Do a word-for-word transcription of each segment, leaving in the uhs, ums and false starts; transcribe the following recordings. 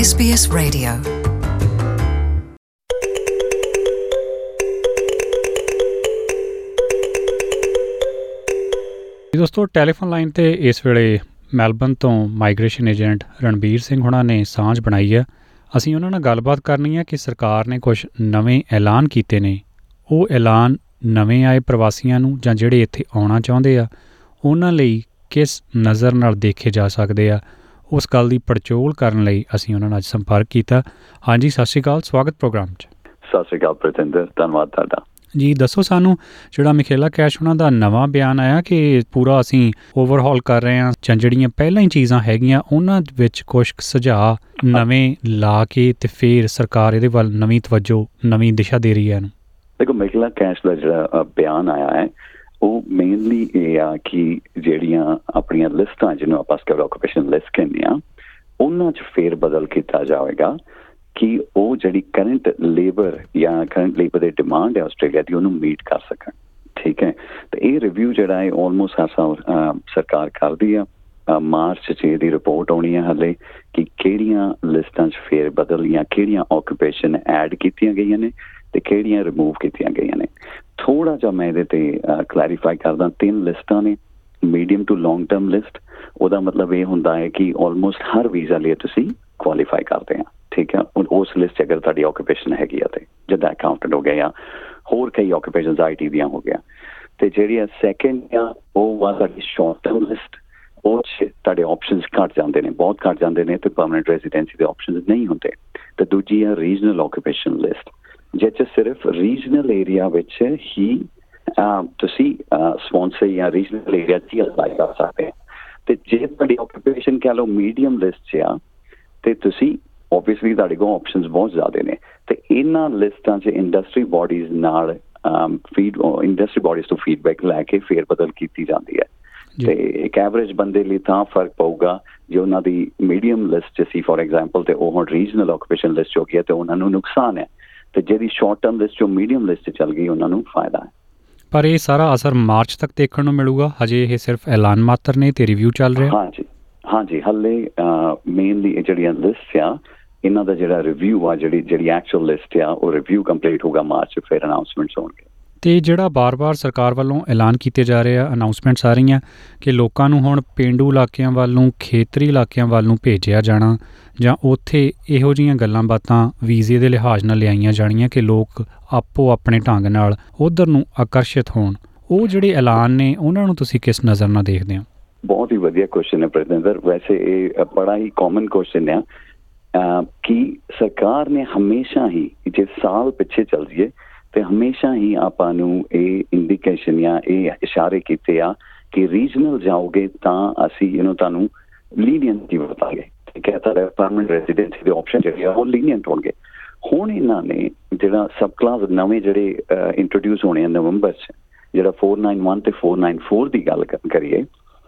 S B S Radio. ਦੋਸਤੋ, telephone line ਤੇ ਇਸ ਵੇਲੇ ਮੈਲਬਨ ਤੋਂ ਮਾਈਗ੍ਰੇਸ਼ਨ ਏਜੰਟ ਰਣਬੀਰ ਸਿੰਘ ਹੁਣਾਂ ਨੇ ਸਾਂਝ ਬਣਾਈ ਹੈ। ਅਸੀਂ ਉਹਨਾਂ ਨਾਲ ਗੱਲਬਾਤ ਕਰਨੀ ਹੈ ਕਿ ਸਰਕਾਰ ਨੇ ਕੁਝ ਨਵੇਂ ਐਲਾਨ ਕੀਤੇ ਨੇ। ਉਹ ਐਲਾਨ ਨਵੇਂ ਆਏ ਪ੍ਰਵਾਸੀਆਂ ਨੂੰ ਜਾਂ ਜਿਹੜੇ ਇੱਥੇ ਆਉਣਾ ਚਾਹੁੰਦੇ ਆ ਉਹਨਾਂ ਲਈ ਕਿਸ ਨਜ਼ਰ ਨਾਲ ਦੇਖੇ ਜਾ ਸਕਦੇ ਆ, ਉਸ ਗੱਲ ਦੀ ਪੜਚੋਲ ਕਰਨ ਲਈ ਅਸੀਂ ਉਹਨਾਂ ਨਾਲ ਅੱਜ ਸੰਪਰਕ ਕੀਤਾ। ਹਾਂਜੀ, ਸਤਿ ਸ਼੍ਰੀ ਅਕਾਲ, ਸਵਾਗਤ ਪ੍ਰੋਗਰਾਮ 'ਚ। ਸਤਿ ਸ਼੍ਰੀ ਅਕਾਲ ਪ੍ਰਤਿੰਦਰ, ਧੰਨਵਾਦ ਤੁਹਾਡਾ। ਜੀ ਦੱਸੋ ਸਾਨੂੰ, ਜਿਹੜਾ ਮਿਖੇਲਾ ਕੈਸ਼ ਉਹਨਾਂ ਦਾ ਨਵਾਂ ਬਿਆਨ ਆਇਆ ਕਿ ਪੂਰਾ ਅਸੀਂ ਓਵਰਹਾਲ ਕਰ ਰਹੇ ਹਾਂ ਜਾਂ ਜਿਹੜੀਆਂ ਪਹਿਲਾਂ ਹੀ ਚੀਜ਼ਾਂ ਹੈਗੀਆਂ ਉਹਨਾਂ ਵਿੱਚ ਕੁਛ ਸੁਝਾਅ ਨਵੇਂ ਲਾ ਕੇ ਤੇ ਫਿਰ ਸਰਕਾਰ ਇਹਦੇ ਵੱਲ ਨਵੀਂ ਤਵੱਜੋ, ਨਵੀਂ ਦਿਸ਼ਾ ਦੇ ਰਹੀ ਹੈ ਇਹਨੂੰ। ਦੇਖੋ, ਮਿਖੇਲਾ ਕੈਸ਼ ਦਾ ਜਿਹੜਾ ਬਿਆਨ ਆਇਆ ਹੈ ਉਹ ਮੇਨਲੀ ਇਹ ਆ ਕਿ ਜਿਹੜੀਆਂ ਆਪਣੀਆਂ ਲਿਸਟਾਂ, ਜਿਹਨੂੰ ਆਪਾਂ ਸਕਿਲ ਆਕੂਪੇਸ਼ਨ ਲਿਸਟ ਕਹਿੰਦੇ ਹਾਂ, ਉਹਨਾਂ 'ਚ ਫੇਰ ਬਦਲ ਕੀਤਾ ਜਾਵੇਗਾ ਕਿ ਉਹ ਜਿਹੜੀ ਕਰੰਟ ਲੇਬਰ ਜਾਂ ਕਰੰਟ ਲੇਬਰ ਦੀ ਡਿਮਾਂਡ ਹੈ ਆਸਟ੍ਰੇਲੀਆ ਦੀ, ਉਹਨੂੰ ਮੀਟ ਕਰ ਸਕਣ। ਠੀਕ ਹੈ, ਤੇ ਇਹ ਰਿਵਿਊ ਜਿਹੜਾ ਹੈ ਆਲਮੋਸਟ ਹਰ ਸਾਲ ਸਰਕਾਰ ਕਰਦੀ ਆ। ਮਾਰਚ 'ਚ ਇਹਦੀ ਰਿਪੋਰਟ ਆਉਣੀ ਹੈ ਹਾਲੇ ਕਿ ਕਿਹੜੀਆਂ ਲਿਸਟਾਂ 'ਚ ਫੇਰ ਬਦਲ ਜਾਂ ਕਿਹੜੀਆਂ ਆਕੂਪੇਸ਼ਨ ਐਡ ਕੀਤੀਆਂ ਗਈਆਂ ਨੇ ਤੇ ਕਿਹੜੀਆਂ ਰਿਮੂਵ ਕੀਤੀਆਂ ਗਈਆਂ ਨੇ। ਥੋੜ੍ਹਾ ਜਿਹਾ ਮੈਂ ਇਹਦੇ ਤੇ ਕਲੈਰੀਫਾਈ ਕਰਦਾ। ਤਿੰਨ ਲਿਸਟਾਂ ਨੇ, medium to long term list. ਉਹਦਾ ਮਤਲਬ ਇਹ ਹੁੰਦਾ ਹੈ ਕਿ ਆਲਮੋਸਟ ਹਰ ਵੀਜ਼ਾ ਲਈ ਤੁਸੀਂ ਕੁਆਲੀਫਾਈ ਕਰਦੇ ਆ। ਠੀਕ ਹੈ, ਉਸ ਲਿਸਟ 'ਚ ਅਗਰ ਤੁਹਾਡੀ ਆਕੂਪੇਸ਼ਨ ਹੈਗੀ ਆ ਤੇ ਜਿੱਦਾਂ ਅਕਾਊਂਟੈਂਟ ਹੋ ਗਿਆ ਜਾਂ ਹੋਰ ਕਈ ਆਕੂਪੇਸ਼ਨਸ ਆਈ ਟੀ ਦੀਆਂ ਹੋ ਗਿਆ। ਤੇ ਜਿਹੜੀ ਆ ਸੈਕਿੰਡ ਆ ਉਹ ਵਾ ਤੁਹਾਡੀ ਸ਼ਾਰਟ ਟਰਮ ਲਿਸਟ। ਉਹ 'ਚ ਤੁਹਾਡੇ ਆਪਸ਼ਨਸ ਘੱਟ ਜਾਂਦੇ ਨੇ, ਬਹੁਤ ਘੱਟ ਜਾਂਦੇ ਨੇ, ਤੇ ਪਰਮਾਨੈਂਟ ਰੈਜ਼ੀਡੈਂਸੀ ਦੇ ਆਪਸ਼ਨਸ ਨਹੀਂ ਹੁੰਦੇ। ਤੇ ਦੂਜੀ ਆ ਰੀਜਨਲ ਆਕੂਪੇਸ਼ਨ ਲਿਸਟ, ਜਿਸ 'ਚ ਸਿਰਫ ਰੀਜਨਲ ਏਰੀਆ ਵਿੱਚ ਹੀ ਤੁਸੀਂ ਸਪੌਂਸਰ ਜਾਂ ਰੀਜਨਲ ਏਰੀਆ 'ਚ ਹੀ ਅਪਲਾਈ ਕਰ ਸਕਦੇ ਆ। ਤੇ ਜੇ ਤੁਹਾਡੀ ਆਕੂਪੇਸ਼ਨ ਕਹਿ ਲਓ ਮੀਡੀਅਮ ਲਿਸਟ 'ਚ ਆ ਤੇ ਤੁਸੀਂ ਓਬਵੀਅਸਲੀ ਤੁਹਾਡੇ ਕੋਲ ਆਪਸ਼ਨਸ ਬਹੁਤ ਜ਼ਿਆਦਾ ਨੇ। ਤੇ ਇਹਨਾਂ ਲਿਸਟਾਂ 'ਚ ਇੰਡਸਟਰੀ ਬੋਡੀਜ਼ ਨਾਲ ਫੀਡ ਇੰਡਸਟਰੀ ਬੋਡੀਜ਼ ਤੋਂ ਫੀਡਬੈਕ ਲੈ ਕੇ ਫੇਰ ਬਦਲ ਕੀਤੀ ਜਾਂਦੀ ਹੈ। ਤੇ ਇੱਕ ਐਵਰੇਜ ਬੰਦੇ ਲਈ ਤਾਂ ਫਰਕ ਪਊਗਾ ਜੇ ਉਹਨਾਂ ਦੀ ਮੀਡੀਅਮ ਲਿਸਟ 'ਚ ਸੀ ਫੋਰ ਐਗਜ਼ਾਮਪਲ, ਤੇ ਉਹ ਹੁਣ ਰੀਜਨਲ ਆਕੂਪੇਸ਼ਨ ਲਿਸਟ 'ਚ ਹੋ ਗਿਆ ਤੇ ਉਹਨਾਂ ਨੂੰ ਨੁਕਸਾਨ ਹੈ। ਤੇ ਜਿਹੜੀ ਸ਼ਾਰਟ ਟਰਮ ਲਿਸਟ 'ਚੋਂ ਮੀਡੀਅਮ ਲਿਸਟ 'ਚ ਚੱਲ ਗਈ ਉਹਨਾਂ ਨੂੰ ਫਾਇਦਾ ਹੈ। ਪਰ ਇਹ ਸਾਰਾ ਅਸਰ ਮਾਰਚ ਤੱਕ ਦੇਖਣ ਨੂੰ ਮਿਲੂਗਾ, ਹਜੇ ਇਹ ਸਿਰਫ ਐਲਾਨ ਮਾਤਰ ਨੇ ਤੇ ਰਿਵਿਊ ਚੱਲ ਰਿਹਾ। ਹਾਂਜੀ ਹਾਂਜੀ ਹਾਲੇ ਮੇਨਲੀ ਜਿਹੜੀਆਂ ਲਿਸਟ ਆ ਇਹਨਾਂ ਦਾ ਜਿਹੜਾ ਰਿਵਿਊ ਆ, ਜਿਹੜੀ ਜਿਹੜੀ ਐਕਚੁਅਲ ਲਿਸਟ ਆ ਉਹ ਰਿਵਿਊ ਕੰਪਲੀਟ ਹੋਊਗਾ ਮਾਰਚ 'ਚ, ਫਿਰ ਅਨਾਊਂਸਮੈਂਟਸ ਹੋਣਗੇ। ਤੇ ਜਿਹੜਾ ਬਾਰ-ਬਾਰ ਸਰਕਾਰ ਵੱਲੋਂ ਐਲਾਨ ਕੀਤੇ ਜਾ ਰਹੇ ਆ, ਅਨਾਊਂਸਮੈਂਟਸ ਆ ਰਹੀਆਂ ਕਿ ਲੋਕਾਂ ਨੂੰ ਹੁਣ ਪੇਂਡੂ ਇਲਾਕਿਆਂ ਵੱਲ ਨੂੰ, ਖੇਤਰੀ ਇਲਾਕਿਆਂ ਵੱਲ ਨੂੰ ਭੇਜਿਆ ਜਾਣਾ ਜਾਂ ਉੱਥੇ ਇਹੋ ਜਿਹੀਆਂ ਗੱਲਾਂ ਬਾਤਾਂ ਵੀਜ਼ੇ ਦੇ ਲਿਹਾਜ਼ ਨਾਲ ਲਿਆਈਆਂ ਜਾਣੀਆਂ ਕਿ ਲੋਕ ਆਪੋ ਆਪਣੇ ਢੰਗ ਨਾਲ ਉੱਧਰ ਨੂੰ ਆਕਰਸ਼ਿਤ ਹੋਣ। ਉਹ ਜਿਹੜੇ ਐਲਾਨ ਨੇ ਉਹਨਾਂ ਨੂੰ ਤੁਸੀਂ ਕਿਸ ਨਜ਼ਰ ਨਾਲ ਦੇਖਦੇ ਹੋ? ਬਹੁਤ ਹੀ ਵਧੀਆ ਕੁਐਸਚਨ ਹੈ ਪ੍ਰਤਿੰਦਰ। ਵੈਸੇ ਇਹ ਬੜਾ ਹੀ ਕਾਮਨ ਕੁਐਸਚਨ ਆ ਕਿ ਸਰਕਾਰ ਨੇ ਹਮੇਸ਼ਾ ਹੀ, ਜੇ ਸਾਲ ਪਿੱਛੇ ਚੱਲ ਜਾਈਏ ਤੇ ਹਮੇਸ਼ਾ ਹੀ ਆਪਾਂ ਨੂੰ ਇਹ ਇੰਡੀਕੇਸ਼ਨ ਜਾਂ ਇਹ ਇਸ਼ਾਰੇ ਕੀਤੇ ਆ ਕਿ ਰੀਜਨਲ ਜਾਓਗੇ ਤਾਂ ਅਸੀਂ ਇਹਨੂੰ ਤੁਹਾਨੂੰ ਲੀਨੀਅੰਟ ਵਰਤਾਂਗੇ। ਠੀਕ ਹੈ, ਤੁਹਾਡਾ ਪਰਮਾਨੈਂਟ ਰੈਜ਼ੀਡੈਂਸੀ ਦੇ ਆਪਸ਼ਨ ਜਿਹੜੇ ਆ ਉਹ ਲੀਨੀਅੰਟ ਹੋਣਗੇ। ਹੁਣ ਇਹਨਾਂ ਨੇ ਜਿਹੜਾ ਸਬ ਕਲਾਸ ਨਵੇਂ ਜਿਹੜੇ ਇੰਟਰੋਡਿਊਸ ਹੋਣੇ ਆ ਨਵੰਬਰ 'ਚ, ਜਿਹੜਾ ਫੋਰ ਨਾਈਨ ਵਨ ਤੇ ਫੋਰ ਨਾਈਨ ਫੋਰ ਦੀ ਗੱਲ ਕਰੀਏ,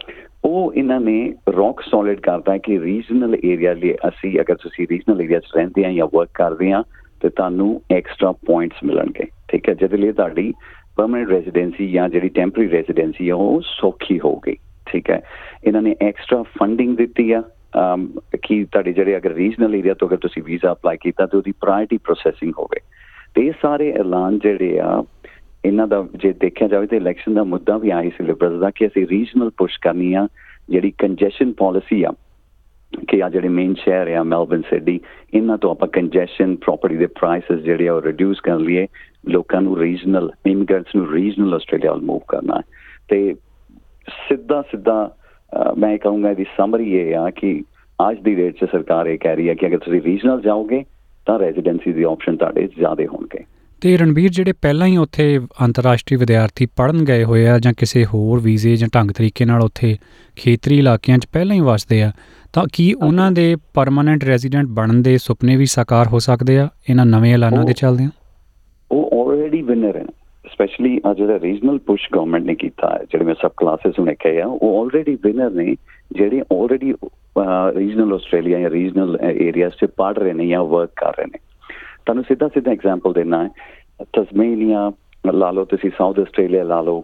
ਉਹ ਇਹਨਾਂ ਨੇ ਰੌਕ ਸੋਲਿਡ ਕਰਦਾ ਕਿ ਰੀਜਨਲ ਏਰੀਆ ਲਈ ਅਸੀਂ, ਅਗਰ ਤੁਸੀਂ ਰੀਜਨਲ ਏਰੀਆ 'ਚ ਰਹਿੰਦੇ ਆ ਜਾਂ ਵਰਕ ਕਰਦੇ ਆ ਤੇ ਤੁਹਾਨੂੰ ਐਕਸਟਰਾ ਪੁਆਇੰਟਸ ਮਿਲਣਗੇ। ਠੀਕ ਹੈ, ਜਿਹਦੇ ਲਈ ਤੁਹਾਡੀ ਪਰਮਾਨੈਂਟ ਰੈਜ਼ੀਡੈਂਸੀ ਜਾਂ ਜਿਹੜੀ ਟੈਂਪਰੇਰੀ ਰੈਜ਼ੀਡੈਂਸੀ ਆ ਉਹ ਸੌਖੀ ਹੋਊਗੀ। ਠੀਕ ਹੈ, ਇਹਨਾਂ ਨੇ ਐਕਸਟਰਾ ਫੰਡਿੰਗ ਦਿੱਤੀ ਆ ਕਿ ਤੁਹਾਡੇ ਜਿਹੜੇ ਅਗਰ ਰੀਜਨਲ ਏਰੀਆ ਤੋਂ ਅਗਰ ਤੁਸੀਂ ਵੀਜ਼ਾ ਅਪਲਾਈ ਕੀਤਾ ਤੇ ਉਹਦੀ ਪ੍ਰਾਇਰਟੀ ਪ੍ਰੋਸੈਸਿੰਗ ਹੋਵੇ। ਤੇ ਇਹ ਸਾਰੇ ਐਲਾਨ ਜਿਹੜੇ ਆ ਇਹਨਾਂ ਦਾ ਜੇ ਦੇਖਿਆ ਜਾਵੇ ਤਾਂ ਇਲੈਕਸ਼ਨ ਦਾ ਮੁੱਦਾ ਵੀ ਆਹੀ ਸੀ ਲਿਬਰਲਸ ਦਾ ਕਿ ਅਸੀਂ ਰੀਜਨਲ ਪੁਸ਼ ਕਰਨੀ ਆ। ਜਿਹੜੀ ਕੰਜੈਸ਼ਨ ਪੋਲਿਸੀ ਆ ਕਿ ਆ ਜਿਹੜੇ ਮੇਨ ਸ਼ਹਿਰ ਆ ਮੈਲਬਨ, ਸਿਡਨੀ, ਇਹਨਾਂ ਤੋਂ ਆਪਾਂ ਕੰਜੈਸ਼ਨ, ਪ੍ਰੋਪਰਟੀ ਦੇ ਪ੍ਰਾਈਸਿਸ ਜਿਹੜੇ ਆ ਉਹ ਰਿਡਿਊਸ ਕਰ ਲਈਏ, ਲੋਕਾਂ ਨੂੰ ਰੀਜਨਲ ਇਮੀਗ੍ਰੈਂਟਸ ਨੂੰ ਰੀਜਨਲ ਆਸਟ੍ਰੇਲੀਆ ਵੱਲ ਮੂਵ ਕਰਨਾ। ਤੇ ਸਿੱਧਾ ਸਿੱਧਾ ਮੈਂ ਇਹ ਕਹੂੰਗਾ ਇਹਦੀ ਸਮਰੀ ਇਹ ਆ ਕਿ ਅੱਜ ਦੀ ਡੇਟ 'ਚ ਸਰਕਾਰ ਇਹ ਕਹਿ ਰਹੀ ਹੈ ਕਿ ਅਗਰ ਤੁਸੀਂ ਰੀਜਨਲ ਜਾਓਗੇ ਤਾਂ ਰੈਜ਼ੀਡੈਂਸੀ ਦੇ ਆਪਸ਼ਨ ਤੁਹਾਡੇ ਜ਼ਿਆਦਾ ਹੋਣਗੇ। ਤੇ ਰਣਬੀਰ, ਜਿਹੜੇ ਪਹਿਲਾਂ ਹੀ ਉੱਥੇ ਅੰਤਰਰਾਸ਼ਟਰੀ ਵਿਦਿਆਰਥੀ ਪੜ੍ਹਨ ਗਏ ਹੋਏ ਆ ਜਾਂ ਕਿਸੇ ਹੋਰ ਵੀਜ਼ੇ ਜਾਂ ਢੰਗ ਤਰੀਕੇ ਨਾਲ ਉੱਥੇ ਖੇਤਰੀ ਇਲਾਕਿਆਂ 'ਚ ਪਹਿਲਾਂ ਹੀ ਵਸਦੇ ਆ, ਤਾਂ ਕੀ ਉਹਨਾਂ ਦੇ ਪਰਮਾਨੈਂਟ ਰੈਜ਼ੀਡੈਂਟ ਬਣਨ ਦੇ ਸੁਪਨੇ ਵੀ ਸਾਕਾਰ ਹੋ ਸਕਦੇ ਆ ਇਹਨਾਂ ਨਵੇਂ ਐਲਾਨਾਂ ਦੇ ਚੱਲਦਿਆਂ? ਉਹ ਆਲਰੇਡੀ ਵਿਨਰ ਹੈ। ਸਪੈਸ਼ਲੀ ਆ ਜਿਹੜਾ ਰੀਜਨਲ ਪੁਸ਼ ਗਵਰਨਮੈਂਟ ਨੇ ਕੀਤਾ ਹੈ, ਜਿਹੜੇ ਮੈਂ ਸਬ ਕਲਾਸਿਸ ਹੁਣੇ ਕਹੇ ਆ, ਉਹ ਆਲਰੇਡੀ ਵਿਨਰ ਨੇ ਜਿਹੜੇ ਆਲਰੇਡੀ ਰੀਜਨਲ ਆਸਟ੍ਰੇਲੀਆ ਜਾਂ ਰੀਜਨਲ ਏਰੀਆਜ਼ 'ਚ ਪੜ੍ਹ ਰਹੇ ਨੇ ਜਾਂ ਵਰਕ ਕਰ ਰਹੇ ਨੇ। ਤੁਹਾਨੂੰ ਸਿੱਧਾ ਸਿੱਧਾ ਐਗਜ਼ਾਮਪਲ ਦੇਣਾ ਹੈ, ਤਸਮੇਨੀਆ ਲਾ ਲਓ, ਤੁਸੀਂ ਸਾਊਥ ਆਸਟ੍ਰੇਲੀਆ ਲਾ ਲਓ,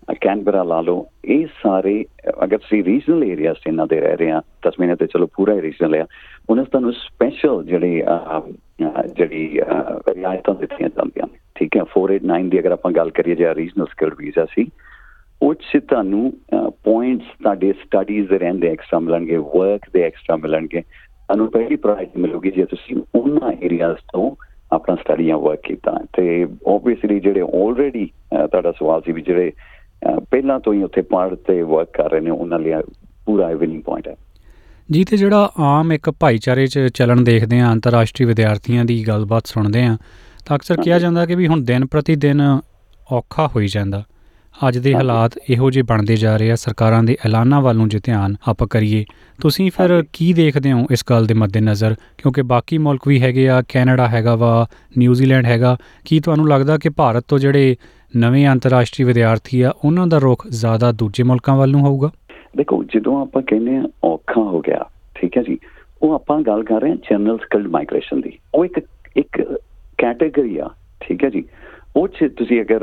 ਕੈਨਬਰਾ ਲਾ ਲਓ, ਇਹ ਸਾਰੇ ਅਗਰ ਤੁਸੀਂ ਰੀਜਨਲ ਏਰੀਆਜ਼ 'ਚ ਇਹਨਾਂ ਦੇ ਰਹਿ ਰਹੇ ਆ, ਤਸਮੇਨੀਆ ਤੇ ਚਲੋ ਪੂਰਾ ਹੀ ਰੀਜਨਲ ਆ, ਉਹਨਾਂ 'ਚ ਤੁਹਾਨੂੰ ਸਪੈਸ਼ਲ ਜਿਹੜੀ ਜਿਹੜੀ ਰਿਆਇਤਾਂ ਦਿੱਤੀਆਂ ਜਾਂਦੀਆਂ ਨੇ। ਠੀਕ ਹੈ, ਫੋਰ ਏਟ ਨਾਈਨ ਦੀ ਅਗਰ ਆਪਾਂ ਗੱਲ ਕਰੀਏ ਜਿਹੜਾ ਰੀਜਨਲ ਸਕਿਲਡ ਵੀਜ਼ਾ ਸੀ, ਉਹ 'ਚ ਤੁਹਾਨੂੰ ਪੁਆਇੰਟਸ ਤੁਹਾਡੇ ਸਟੱਡੀਜ਼ ਦੇ ਰਹਿੰਦੇ ਐਕਸਟਰਾ ਮਿਲਣਗੇ, ਵਰਕ ਦੇ ਐਕਸਟਰਾ ਮਿਲਣਗੇ। ਤੁਹਾਨੂੰ ਪਹਿਲੀ ਪ੍ਰਾਇਰਟੀ ਮਿਲੂਗੀ ਜੇ ਤੁਸੀਂ ਉਹਨਾਂ ਏਰੀਆਜ਼ ਤੋਂ ਆਪਣਾ ਸਟੱਡੀ ਜਾਂ ਵਰਕ ਕੀਤਾ। ਅਤੇ ਓਬਵੀਅਸਲੀ ਜਿਹੜੇ ਆਲਰੇਡੀ ਤੁਹਾਡਾ ਸਵਾਲ ਸੀ ਵੀ ਜਿਹੜੇ ਪਹਿਲਾਂ ਤੋਂ ਹੀ ਉੱਥੇ ਪੜ੍ਹ ਤੇ ਵਰਕ ਕਰ ਰਹੇ ਨੇ, ਉਹਨਾਂ ਲਈ ਪੂਰਾ ਵਿਨਿੰਗ ਪੁਆਇੰਟ ਹੈ ਜੀ। ਅਤੇ ਜਿਹੜਾ ਆਮ ਇੱਕ ਭਾਈਚਾਰੇ 'ਚ ਚੱਲਣ ਦੇਖਦੇ ਹਾਂ, ਅੰਤਰਰਾਸ਼ਟਰੀ ਵਿਦਿਆਰਥੀਆਂ ਦੀ ਗੱਲਬਾਤ ਸੁਣਦੇ ਹਾਂ, ਤਾਂ ਅਕਸਰ ਕਿਹਾ ਜਾਂਦਾ ਕਿ ਵੀ ਹੁਣ ਦਿਨ ਪ੍ਰਤੀ ਦਿਨ ਔਖਾ ਹੋਈ ਜਾਂਦਾ। ਅੱਜ ਦੇ ਹਾਲਾਤ ਇਹੋ ਜਿਹੇ ਬਣਦੇ ਜਾ ਰਹੇ ਆ, ਸਰਕਾਰਾਂ ਦੇ ਐਲਾਨਾਂ ਵੱਲ ਨੂੰ ਜੇ ਧਿਆਨ ਆਪਾਂ ਕਰੀਏ, ਤੁਸੀਂ ਫਿਰ ਕੀ ਦੇਖਦੇ ਹੋ ਇਸ ਗੱਲ ਦੇ ਮੱਦੇ ਨਜ਼ਰ? ਕਿਉਂਕਿ ਬਾਕੀ ਮੁਲਕ ਵੀ ਹੈਗੇ ਆ, ਕੈਨੇਡਾ ਹੈਗਾ ਵਾ, ਨਿਊਜ਼ੀਲੈਂਡ ਹੈਗਾ, ਕੀ ਤੁਹਾਨੂੰ ਲੱਗਦਾ ਕਿ ਭਾਰਤ ਤੋਂ ਜਿਹੜੇ ਨਵੇਂ ਅੰਤਰਰਾਸ਼ਟਰੀ ਵਿਦਿਆਰਥੀ ਆ ਉਹਨਾਂ ਦਾ ਰੁਖ ਜ਼ਿਆਦਾ ਦੂਜੇ ਮੁਲਕਾਂ ਵੱਲ ਨੂੰ ਹੋਊਗਾ? ਦੇਖੋ, ਜਦੋਂ ਆਪਾਂ ਕਹਿੰਦੇ ਹਾਂ ਔਖਾ ਹੋ ਗਿਆ, ਠੀਕ ਹੈ ਜੀ, ਉਹ ਆਪਾਂ ਗੱਲ ਕਰ ਰਹੇ ਹਾਂ ਜਨਰਲ ਸਕਿਲਡ ਮਾਈਗ੍ਰੇਸ਼ਨ ਦੀ। ਉਹ ਇੱਕ ਇੱਕ ਕੈਟੇਗਰੀ ਆ, ਠੀਕ ਹੈ ਜੀ। ਉਹ 'ਚ ਤੁਸੀਂ ਅਗਰ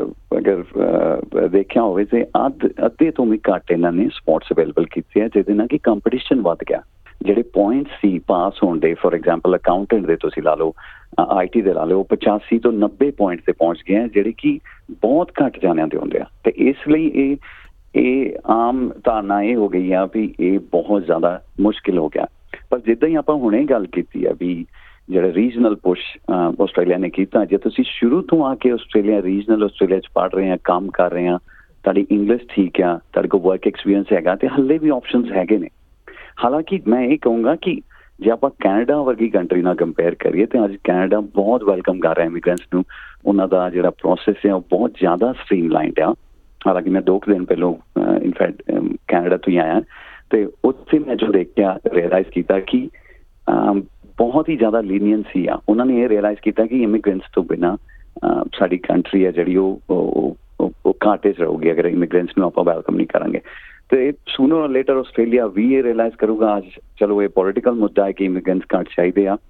ਅਗਰ ਦੇਖਿਆ ਹੋਵੇ ਤਾਂ ਅੱਧ ਅੱਧੇ ਤੋਂ ਵੀ ਘੱਟ ਇਹਨਾਂ ਨੇ ਸਪੋਟਸ ਅਵੇਲੇਬਲ ਕੀਤੇ ਆ, ਜਿਹਦੇ ਨਾਲ ਕਿ ਕੰਪੀਟੀਸ਼ਨ ਵੱਧ ਗਿਆ। ਜਿਹੜੇ ਪੁਆਇੰਟਸ ਸੀ ਪਾਸ ਹੋਣ ਦੇ, ਫੋਰ ਐਗਜ਼ਾਮਪਲ ਅਕਾਊਂਟੈਂਟ ਦੇ ਤੁਸੀਂ ਲਾ ਲਓ, ਆਈ ਟੀ ਦੇ ਲਾ ਲਓ, ਪਚਾਸੀ ਤੋਂ ਨੱਬੇ ਪੁਆਇੰਟ 'ਤੇ ਪਹੁੰਚ ਗਏ ਆ, ਜਿਹੜੇ ਕਿ ਬਹੁਤ ਘੱਟ ਜਾਣਿਆਂ ਦੇ ਹੁੰਦੇ ਆ। ਅਤੇ ਇਸ ਲਈ ਇਹ ਇਹ ਆਮ ਧਾਰਨਾ ਇਹ ਹੋ ਗਈ ਆ ਵੀ ਇਹ ਬਹੁਤ ਜ਼ਿਆਦਾ ਮੁਸ਼ਕਿਲ ਹੋ ਗਿਆ। ਪਰ ਜਿੱਦਾਂ ਹੀ ਆਪਾਂ ਹੁਣੇ ਗੱਲ ਕੀਤੀ ਆ ਵੀ ਜਿਹੜਾ ਰੀਜਨਲ ਪੁਸ਼ ਆਸਟ੍ਰੇਲੀਆ ਨੇ ਕੀਤਾ, ਜੇ ਤੁਸੀਂ ਸ਼ੁਰੂ ਤੋਂ ਆ ਕੇ ਆਸਟ੍ਰੇਲੀਆ ਰੀਜਨਲ ਆਸਟ੍ਰੇਲੀਆ 'ਚ ਪੜ੍ਹ ਰਹੇ ਆ, ਕੰਮ ਕਰ ਰਹੇ ਆ, ਤੁਹਾਡੀ ਇੰਗਲਿਸ਼ ਠੀਕ ਆ, ਤੁਹਾਡੇ ਕੋਲ ਵਰਕ ਐਕਸਪੀਰੀਅੰਸ ਹੈਗਾ, ਅਤੇ ਹਾਲੇ ਵੀ ਆਪਸ਼ਨਸ ਹੈਗੇ ਨੇ। ਹਾਲਾਂਕਿ ਮੈਂ ਇਹ ਕਹੂੰਗਾ ਕਿ ਜੇ ਆਪਾਂ ਕੈਨੇਡਾ ਵਰਗੀ ਕੰਟਰੀ ਨਾਲ ਕੰਪੇਅਰ ਕਰੀਏ ਤਾਂ ਅੱਜ ਕੈਨੇਡਾ ਬਹੁਤ ਵੈਲਕਮ ਕਰ ਰਿਹਾ ਇਮੀਗ੍ਰੈਂਟਸ ਨੂੰ। ਉਹਨਾਂ ਦਾ ਜਿਹੜਾ ਪ੍ਰੋਸੈਸ ਹੈ ਉਹ ਬਹੁਤ ਜ਼ਿਆਦਾ ਸਟ੍ਰੀਮਲਾਈਨਡ ਆ। ਹਾਲਾਂਕਿ ਮੈਂ ਦੋ ਕੁ ਦਿਨ ਪਹਿਲੋਂ ਇਨਫੈਕਟ ਕੈਨੇਡਾ ਤੋਂ ਹੀ ਆਇਆ, ਅਤੇ ਉੱਥੇ ਮੈਂ ਜੋ ਦੇਖਿਆ ਰੀਅਲਾਈਜ਼ ਕੀਤਾ ਕਿ ਬਹੁਤ ਹੀ ਜ਼ਿਆਦਾ ਲੀਨੀਅੰਸੀ ਆ। ਉਹਨਾਂ ਨੇ ਇਹ ਰੀਅਲਾਈਜ਼ ਕੀਤਾ ਕਿ ਇਮੀਗ੍ਰੈਂਟਸ ਤੋਂ ਬਿਨਾਂ ਸਾਡੀ ਕੰਟਰੀ ਹੈ ਜਿਹੜੀ ਉਹ ਉਹ ਘਾਟੇ 'ਚ ਰਹੂਗੀ ਅਗਰ ਇਮੀਗ੍ਰੈਂਟਸ ਨੂੰ ਆਪਾਂ ਵੈਲਕਮ ਨਹੀਂ ਕਰਾਂਗੇ। ਅਤੇ ਸੂਨਰ ਔਰ ਲੇਟਰ ਆਸਟ੍ਰੇਲੀਆ ਵੀ ਇਹ ਰੀਅਲਾਈਜ਼ ਕਰੂਗਾ। ਅੱਜ ਚਲੋ ਇਹ ਪੋਲੀਟੀਕਲ ਮੁੱਦਾ ਹੈ ਕਿ ਇਮੀਗ੍ਰੈਂਟਸ ਘੱਟ ਚਾਹੀਦੇ ਆ,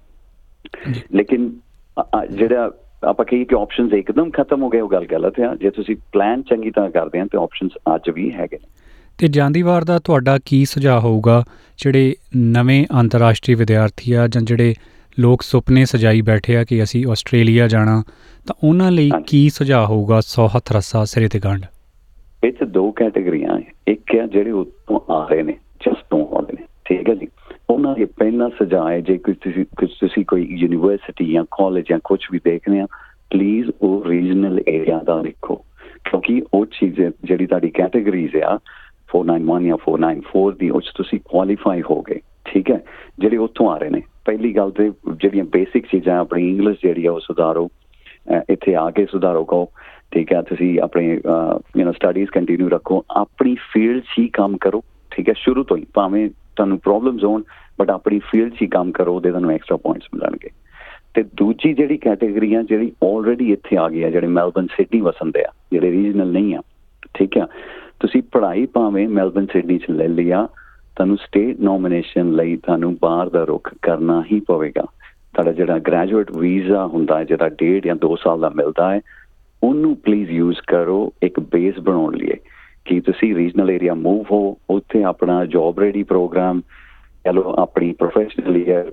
ਲੇਕਿਨ ਜਿਹੜਾ ਆਪਾਂ ਕਹੀਏ ਕਿ ਆਪਸ਼ਨਸ ਇੱਕਦਮ ਖਤਮ ਹੋ ਗਏ, ਉਹ ਗੱਲ ਗਲਤ ਆ। ਜੇ ਤੁਸੀਂ ਪਲਾਨ ਚੰਗੀ ਤਰ੍ਹਾਂ ਕਰਦੇ ਆ ਤਾਂ ਆਪਸ਼ਨਸ ਅੱਜ ਵੀ ਹੈਗੇ ਨੇ। ਅਤੇ ਜਾਂਦੀ ਵਾਰ ਦਾ ਤੁਹਾਡਾ ਕੀ ਸੁਝਾਅ ਹੋਊਗਾ ਜਿਹੜੇ ਨਵੇਂ ਅੰਤਰਰਾਸ਼ਟਰੀ ਵਿਦਿਆਰਥੀ ਆ ਜਾਂ ਜਿਹੜੇ ਲੋਕ ਸੁਪਨੇ ਸਜਾਈ ਬੈਠੇ ਆ ਕਿ ਅਸੀਂ ਆਸਟ੍ਰੇਲੀਆ ਜਾਣਾ, ਤਾਂ ਉਹਨਾਂ ਲਈ ਕੀ ਸੁਝਾਅ ਹੋਊਗਾ? ਸੌ ਹੱਥ ਰੱਸਾ ਸਿਰੇ 'ਤੇ ਗੰਢ। ਇਹ 'ਚ ਦੋ ਕੈਟੇਗਰੀਆਂ, ਇੱਕ ਆ ਜਿਹੜੇ ਉੱਤੋਂ ਆ ਰਹੇ ਨੇ, ਜਸਟ ਤੋਂ ਆਉਂਦੇ ਨੇ, ਠੀਕ ਹੈ ਜੀ। ਉਹਨਾਂ ਦੇ ਪਹਿਲਾ ਸੁਝਾਅ ਹੈ ਜੇ ਕੁਝ ਤੁਸੀਂ ਕੁਝ ਤੁਸੀਂ ਕੋਈ ਯੂਨੀਵਰਸਿਟੀ ਜਾਂ ਕਾਲਜ ਜਾਂ ਕੁਛ ਵੀ ਦੇਖਦੇ ਆ, ਪਲੀਜ਼ ਉਹ ਰੀਜਨਲ ਏਰੀਆ ਦਾ ਦੇਖੋ, ਕਿਉਂਕਿ ਉਹ ਚੀਜ਼ ਜਿਹੜੀ ਤੁਹਾਡੀ ਕੈਟੇਗਰੀਜ਼ ਆ ਫੋਰ ਨਾਈਨ ਵਨ ਜਾਂ ਫੋਰ ਨਾਈਨ ਫੋਰ ਦੀ, ਉਹ 'ਚ ਤੁਸੀਂ ਕੁਆਲੀਫਾਈ ਹੋ ਗਏ, ਠੀਕ ਹੈ। ਜਿਹੜੇ ਉੱਥੋਂ ਆ ਰਹੇ ਨੇ, ਪਹਿਲੀ ਗੱਲ ਤੇ ਜਿਹੜੀਆਂ ਬੇਸਿਕ ਚੀਜ਼ਾਂ, ਆਪਣੀ ਇੰਗਲਿਸ਼ ਜਿਹੜੀ ਆ ਉਹ ਸੁਧਾਰੋ, ਇੱਥੇ ਆ ਕੇ ਸੁਧਾਰੋ ਕਹੋ, ਠੀਕ ਹੈ। ਤੁਸੀਂ ਆਪਣੇ ਯੂ ਨੋ ਸਟੱਡੀਜ਼ ਕੰਟੀਨਿਊ ਰੱਖੋ, ਆਪਣੀ ਫੀਲਡ 'ਚ ਹੀ ਕੰਮ ਕਰੋ, ਠੀਕ ਹੈ, ਸ਼ੁਰੂ ਤੋਂ ਹੀ। ਭਾਵੇਂ ਤੁਹਾਨੂੰ ਪ੍ਰੋਬਲਮਸ ਹੋਣ, ਬਟ ਆਪਣੀ ਫੀਲਡ 'ਚ ਹੀ ਕੰਮ ਕਰੋ, ਉਹਦੇ ਤੁਹਾਨੂੰ ਐਕਸਟਰਾ ਪੁਆਇੰਟਸ ਮਿਲਣਗੇ। ਅਤੇ ਦੂਜੀ ਜਿਹੜੀ ਕੈਟੇਗਰੀ ਆ ਜਿਹੜੀ ਆਲਰੇਡੀ ਇੱਥੇ ਆ ਗਈ ਆ, ਜਿਹੜੇ ਮੈਲਬਨ ਸਿਡਨੀ ਵਸੰਦੇ ਆ, ਜਿਹੜੇ ਰੀਜਨਲ ਨਹੀਂ ਆ, ਠੀਕ ਆ, ਤੁਸੀਂ ਪੜ੍ਹਾਈ ਭਾਵੇਂ ਮੈਲਬਨ ਸਿਡਨੀ 'ਚ ਲੈ ਲਿਆ, ਤੁਹਾਨੂੰ ਸਟੇਟ ਨੋਮੀਨੇਸ਼ਨ ਲਈ ਤੁਹਾਨੂੰ ਬਾਹਰ ਦਾ ਰੁਖ ਕਰਨਾ ਹੀ ਪਵੇਗਾ। ਤੁਹਾਡਾ ਜਿਹੜਾ ਗ੍ਰੈਜੂਏਟ ਵੀਜ਼ਾ ਹੁੰਦਾ ਹੈ, ਜਿਹੜਾ ਡੇਢ ਜਾਂ ਦੋ ਸਾਲ ਦਾ ਮਿਲਦਾ ਹੈ, ਉਹਨੂੰ ਪਲੀਜ਼ ਯੂਜ਼ ਕਰੋ ਇੱਕ ਬੇਸ ਬਣਾਉਣ ਲਈ ਕਿ ਤੁਸੀਂ ਰੀਜਨਲ ਏਰੀਆ ਮੂਵ ਹੋ, ਉੱਥੇ ਆਪਣਾ ਜੋਬ ਰੈਡੀ ਪ੍ਰੋਗਰਾਮ ਚਲੋ, ਆਪਣੀ ਪ੍ਰੋਫੈਸ਼ਨਲ ਈਅਰ,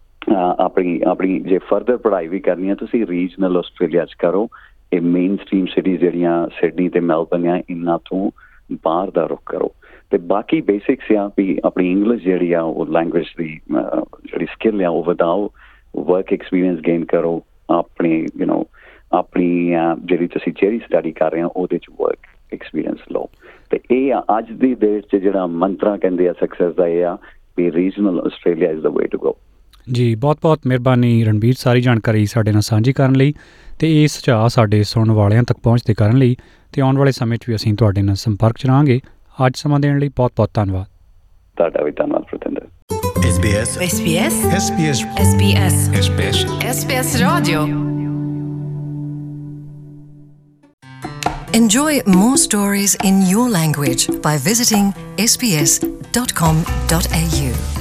ਆਪਣੀ ਆਪਣੀ ਜੇ ਫਰਦਰ ਪੜ੍ਹਾਈ ਵੀ ਕਰਨੀ ਹੈ ਤੁਸੀਂ ਰੀਜਨਲ ਆਸਟ੍ਰੇਲੀਆ 'ਚ ਕਰੋ। ਇਹ ਮੇਨ ਸਟ੍ਰੀਮ ਸਿਟੀਜ਼ ਜਿਹੜੀਆਂ ਸਿਡਨੀ ਅਤੇ ਮੈਲਬਨ ਆ, ਇਹਨਾਂ ਤੋਂ ਬਾਹਰ ਦਾ ਰੁਖ ਕਰੋ। ਅਤੇ ਬਾਕੀ ਬੇਸਿਕਸ ਆ ਵੀ ਆਪਣੀ ਇੰਗਲਿਸ਼ ਜਿਹੜੀ ਆ ਉਹ ਲੈਂਗੁਏਜ ਦੀ ਜਿਹੜੀ ਸਕਿੱਲ ਆ ਉਹ ਵਧਾਓ, ਵਰਕ ਐਕਸਪੀਰੀਅੰਸ ਗੇਨ ਕਰੋ, ਆਪਣੀ ਯੂ ਨੋ ਆਪਣੀ ਜਿਹੜੀ ਤੁਸੀਂ ਜਿਹੜੀ ਸਟੱਡੀ ਕਰ ਰਹੇ ਹੋ ਉਹਦੇ 'ਚ ਵਰਕ ਐਕਸਪੀਰੀਅੰਸ ਲਓ। ਅਤੇ ਇਹ ਆ ਅੱਜ ਦੀ ਡੇਟ 'ਚ ਜਿਹੜਾ ਮੰਤਰਾ ਕਹਿੰਦੇ ਆ ਸਕਸੈਸ ਦਾ, ਇਹ ਆ ਵੀ regional Australia is the way to go. ਜੀ ਬਹੁਤ ਬਹੁਤ ਮਿਹਰਬਾਨੀ ਰਣਬੀਰ, ਸਾਰੀ ਜਾਣਕਾਰੀ ਸਾਡੇ ਨਾਲ ਸਾਂਝੀ ਕਰਨ ਲਈ ਅਤੇ ਇਹ ਸੁਝਾਅ ਸਾਡੇ ਸੁਣਨ ਵਾਲਿਆਂ ਤੱਕ ਪਹੁੰਚਦੇ ਕਰਨ ਲਈ। ਅਤੇ ਆਉਣ ਵਾਲੇ ਸਮੇਂ 'ਚ ਵੀ ਅਸੀਂ ਤੁਹਾਡੇ ਨਾਲ ਸੰਪਰਕ 'ਚ ਰਹਾਂਗੇ। ਅੱਜ ਸਮਾਂ ਦੇਣ ਲਈ ਬਹੁਤ ਬਹੁਤ ਧੰਨਵਾਦ। ਤੁਹਾਡਾ ਵੀ ਧੰਨਵਾਦ Pratinder. S B S S B S S B S S B S S B S S B S Radio. Enjoy more stories in your language by visiting s b s dot com dot a u.